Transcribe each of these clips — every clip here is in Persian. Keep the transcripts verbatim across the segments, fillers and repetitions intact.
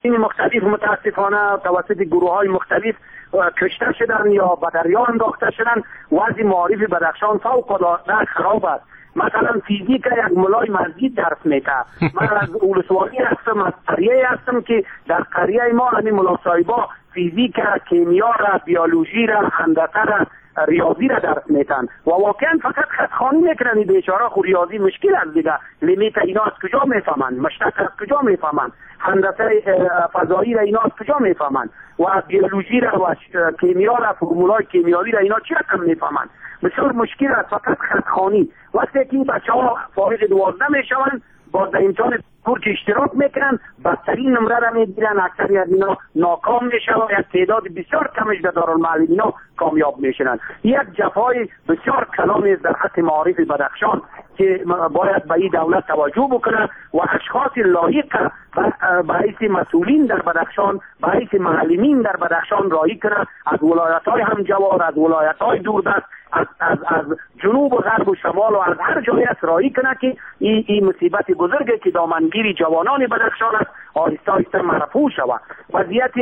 این مختلف متاسفانه توسط گروه های مختلف کشته شدن یا به دریا انداخته شدن. وضع معارف بدخشان فوق العاده خراب است. مثلا فیزیک یک ملای مسجد درس میده. من از اولسوالی هستم، از قریه هستم که در قریه ما همین ملا صاحبا فیزیک را، کیمیا را، بیولوژی را، هندسه را، ریاضی را درس میتن و واقعا فقط خطخوانی میکنن. این بیچاره خود ریاضی مشکل است دیگه. لیمیت اینا از کجا میفهمن؟ مشتق از کجا میفهمن؟ هندسه فضایی را اینا از کجا میفهمن؟ و بیولوژی را و کیمیا را، فرمولای کیمیایی را اینا چی رقم میفهمن؟ بسیار مشکل است فقط خطخوانی. وقتی که این بچه‌ها فارغ دوازده میشوند با در امتحان که اشتراک میکنن بدترین نمره را میگیرن. اکثری از اینا ناکام میشن و یک تعداد بسیار کمش در دارالمعلمین ها کامیاب میشن. یک جفای بسیار کلامی است در حق معارف بدخشان که باید به این دولت توجه بکنه و اشخاص لایق برای مسئولین در بدخشان، برای معلمین در بدخشان رایی کنه. از ولایت های همجوار، از ولایت های دوردست، از, از, از جنوب و غرب و شمال و از هر جای است رایی کنه که این ای مصیبت بزرگی که دامنگیری جوانان بدخشان است آهسته آهسته مرفوع شود. وضعیت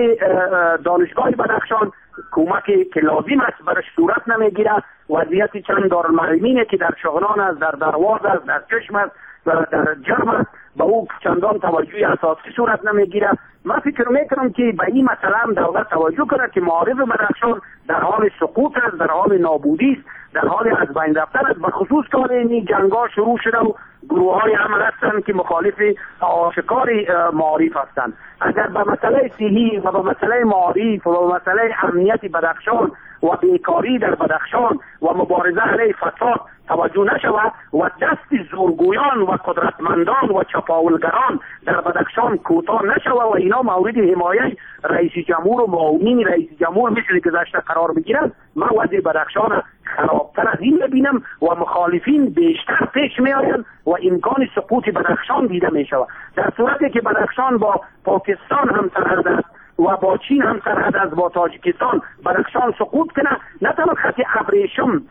دانشگاه بدخشان کمکی که لازم است برش صورت نمیگیره. وضعیت چند دارالمعلمینی که در شغنان است، در درواز است، در چشم است و در جرم است به او چندان توجه اساسی صورت نمیگیره. من فکر میکنم که به این مسئله هم دولت توجه کنه که معارف بدخشان در حال سقوط است، در حال نابودی است، در حال از بین رفتن است. به خصوص که این جنگا شروع شده و گروه های عمل هستند که مخالف آشکار معارف هستند. اگر به مسئله صحی و به مسئله معارف و به مسئله امنیت بدخشان و بیکاری در بدخشان و مبارزه علیه فساد توجه نشود و دست زورگویان و قدرتمندان و چپاولگران در بدخشان کوتاه نشود و اینا مورد حمایت رئیس جمهور و معاونین رئیس جمهور مثل گذشته قرار بگیرند، من وضع بدخشان خرابتر از این ببینم و مخالفین بیشتر پیش می آیند و امکان سقوط بدخشان دیده می شود. در صورتی که بدخشان با پاکستان هم سرحد است و با چین هم سرحد است، با تاجیکستان، بدخشان سقوط کنه نه تنها خط ابریشم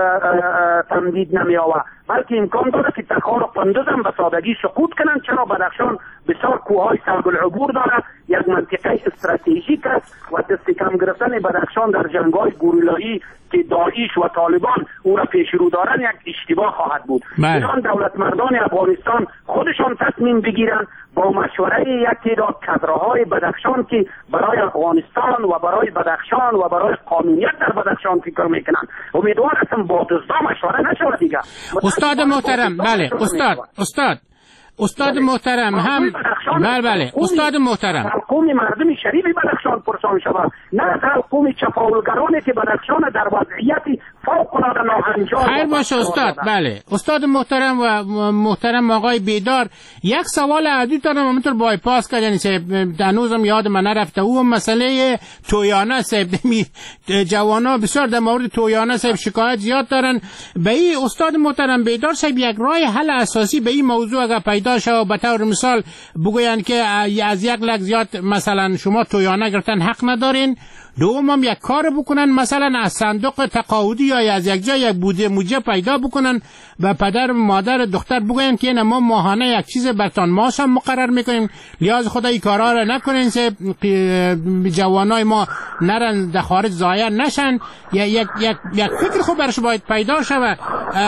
تمدید نمی آورد بلکه امکان داره که تخار و قندوز هم به سادگی سقوط کنن. چرا بدخشان بسیار کوههای سهل العبور داره، یک منطقه استراتژیک است و دست کم گرفتن بدخشان در جنگ‌های گوریلایی که داعش و طالبان او را پیش رو دارن یک اشتباه خواهد بود. ایران دولت مردان افغانستان خودشان تصمیم بگیرن با مشوره یک تعداد کادرهای بدخشان که برای افغانستان و برای بدخشان و برای قانونیت در بدخشان فکر میکنن. امیدوار هستم با دزدا مشوره نشود دیگه. استاد محترم، بله استاد استاد استاد محترم هم بله بله استاد محترم قوم مردم شریف بدخشان پرسان شود، نه قوم چپاولگرانی که بدخشان در وضعیت فوق العاده ناهنجار. خیر باشه استاد. بله استاد محترم و محترم آقای بیدار، یک سوال عادی دارم همونطور بایپاس کردن یعنی هنوزم یاد من نرفته. او مسئله تویانه صاحب جوانا بسیار در مورد تویانه صاحب شکایت زیاد دارن. به این استاد محترم بیدار صاحب یک راه حل اساسی به این موضوع اگر پیدا شه به طور مثال بگوین که از یک لک زیاد مثلا شما تویانه گرفتن حق ندارین، دوم هم یک کار بکنن مثلا از صندوق تقاعدی یا از یک جای یک بوده موجه پیدا بکنن و پدر مادر دختر بگوین که ما ماهانه یک چیز برتان ماش هم مقرر میکنیم، لیاز خدا این کارا را نکنین که جوانای ما نرن در خارج ضایع نشن. یک یک یک یک فکر خوب برش باید پیدا شود.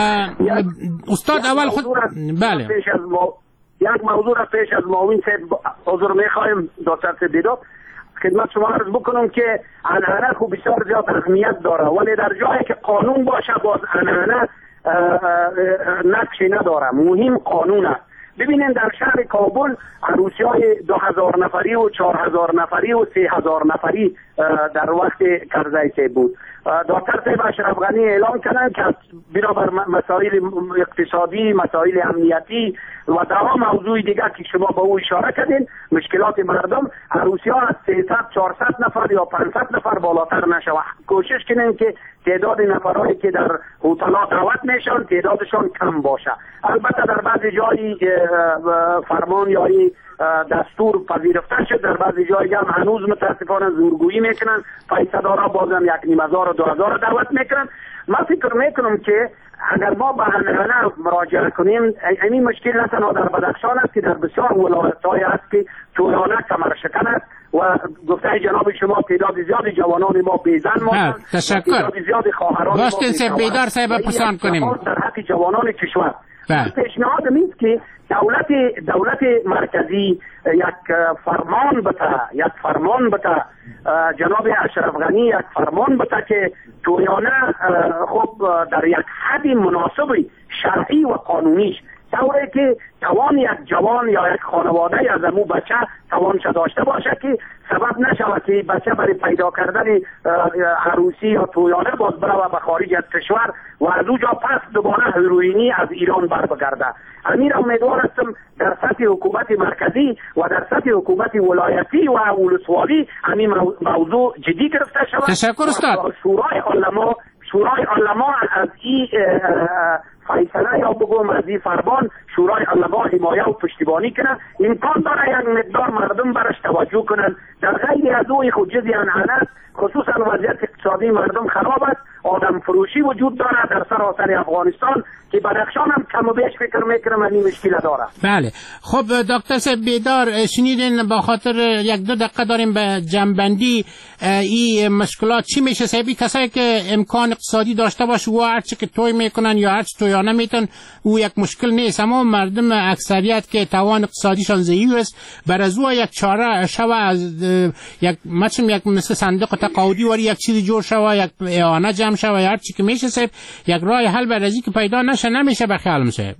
استاد اول خود بله یک موضوع را پیش از معاون صاحب حضور میخوایم دکتر صدیق خدمت شما عرض بکنم که عنعنه خوب بسیار زیاد اهمیت داره، ولی در جایی که قانون باشه باز عنعنه نقشی نداره. مهم قانون است. ببینید در شهر کابل عروسی های دو هزار نفری و چهار هزار نفری و سه هزار نفری در وقت کرزی صاحب بود. دکتر صاحب اشرف غنی اعلام کردن که بنابر مسائل اقتصادی، مسائل امنیتی و ده موضوع دیگر که شما به او اشاره کردین مشکلات مردم، عروسی ها از سیصد چهارصد نفر یا پانصد نفر بالاتر نشود. کوشش کنین که تعداد نفرهایی که در هتل‌ها دعوت میشن تعدادشان کم باشه. البته در بعضی جایی فرمان یا دستور پذیرفته شد، در بعضی جایی هم هنوز متاسفانه زورگویی میکنن، پیسه‌دارا بازم یک نیم هزار و دو هزار دعوت میکنن. من فکر میکنم که اگر ما به همه مراجعه کنیم این مشکل نه تنها در بدخشان است که در بسیار ولایت‌های است که تویانه کمر شکن است و گفته جناب شما تعداد زیاد جوانان ما بیزن ماندند. تشکر. تعداد زیاد خواهران ما باشه بیدار صاحب پسند کنیم در حق جوانان کشور. پیشنهاد میست که دولت دولت مرکزی یک فرمان بده یک فرمان بده جناب اشرف غنی یک فرمان بده که تویانه خب در یک حد مناسبی شرعی و قانونیش طوری که توان یک جوان یا یک خانواده از امو بچه توانش داشته باشه که سبب نشود که بچه برای پیدا کردن عروسی یا تویانه باز بره به خارج از کشور و از اونجا پس دوباره هیروئینی از ایران بر بگرده. امیر امیدوار هستم در سطح حکومت مرکزی و در سطح حکومت ولایتی و ولسوالی همین موضوع جدی گرفته شود. تشکر استاد. شورای علما شورای علما از این فیصله یا بگم از این فرمان شورای علما حمایه و پشتیبانی کنه. امکان داره یک مقدار مردم برش توجه کنن. در غیر از او خود جزی انعنه است، خصوصا وضعیت اقتصادی مردم خراب است، آدم فروشی وجود داره در سراسر افغانستان که بدخشان هم کم و بیش فکر میکنم این مشکل داره. بله خب دکتر صاحب بیدار شنیدین، با خاطر یک دو دقیقه داریم به جنبندی این مشکلات چی میشه صاحبی؟ کسایی که امکان اقتصادی داشته باشه و هرچی که توی میکنن یا هرچی تویانه میتن او یک مشکل نیست، اما مردم اکثریت که توان اقتصادیشان ضعیف است بر از او یک چاره شوه از یک مچم یک مثل صندوق تقاعدی وری یک چیزی جور شوه، یک اعانه جمع شوه یا هرچی که میشه صاحب یک راه حل بر ازی که پیدا نشه نمیشه به خیال میشه.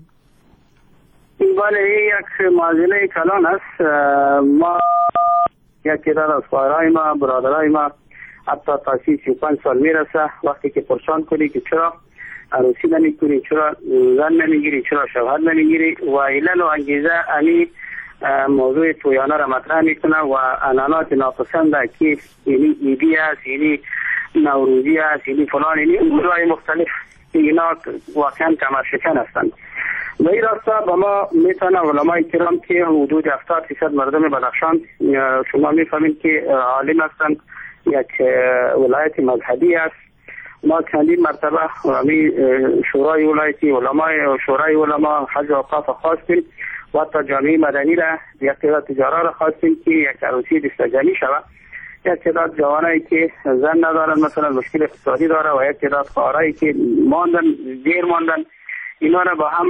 بله یک معضله کلان است. ما یک تعداد از خواهرای ما برادرای ما حتی تا سی سی پنج سال میرسه وقتی که پرسان کنی که چرا عروسی نمیکنی، چرا زن نمیگیری، چرا شوهر نمیگیری و علل و انگیزه امی موضوع تویانه را مطرح میکنه و عنعنات ناپسند که یعنی ایدی است، یعنی نوروزی است، یعنی فلان، یعنی امورهای مختلف اینا واقعا کمر شکن هستند. و این راستا با ما میتونه علمای کرام که حدود هفتاد درصد مردم بدخشان شما میفهمید که عالم هستند، یک ولایت مذهبی است. ما چندین مرتبه همی شورای ولایتی علمای شورای علما حج و اوقاف خواستیم و حتی جامعه مدنی را یک تعداد تجارا را خواستیم که یک عروسی دستجانی شود. یک تعداد جوانایی که زن ندارن مثلا مشکل اقتصادی داره و یک تعداد خواهرایی که ماندن دیر ماندن اینا را با هم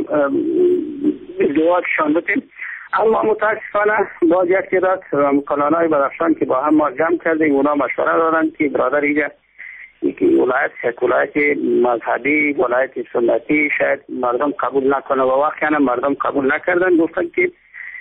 ازدواجشان بدیم. اما متاسفانه باز یک تعداد کلانای بدخشان که با هم ما جمع کردیم اونا مشوره دادن که برادر اینجا که ولایت یک ولایت مذهبی ولایت سنتی شاید مردم قبول نکنه و واقعا مردم قبول نکردن، گفتن که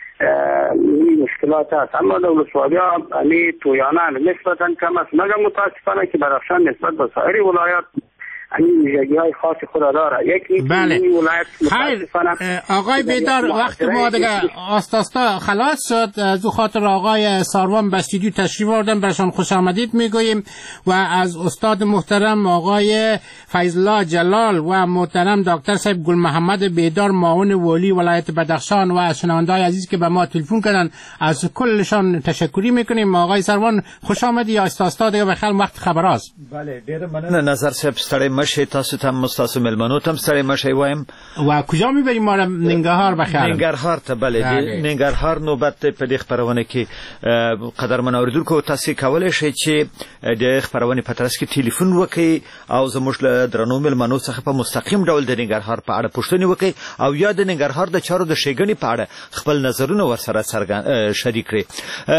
این مشکلات هست. اما دولت‌وابی ها امی تویانه نسبتا کم است، مگر متاسفانه که بدخشان نسبت به سایر ولایات این ویژگی های خاص خود داره. یکی بله. این ولایت متاسفانه آقای بیدار وقت ما دیگه آستاستا خلاص شد. از او خاطر آقای ساروان به استودیو تشریف آوردن، برشان خوش آمدید میگوییم و از استاد محترم آقای فیض‌الله جلال و محترم دکتر صاحب گل محمد بیدار معاون والی ولایت بدخشان و شنونده‌های عزیز که به ما تلفن کردن از کلشان تشکری میکنیم. آقای ساروان خوش آمدید. یا استاستا دیگه بخیر وقت خبراست. بله ډیر مننه نظر صاحب. ستړی مشه تاسو ته مستاسو ملمنو تم ستړی مشه وایم. و کجا میبریم ما را؟ ننګرهار بخیر. ننګرهار ته بله ننګرهار نوبت په دې خبرونه کې قدرمن اوریدونکو تاسو کولای شئ چې د خبرونه په ترڅ کې ټلیفون وکړئ او زموږ له درنو ملمنو څخه په مستقیم ډول د ننګرهار په اړه پوښتنه وکړئ او یا د ننګرهار د چارو د شګنې په اړه خپل نظرونه ورسره شریک کړئ.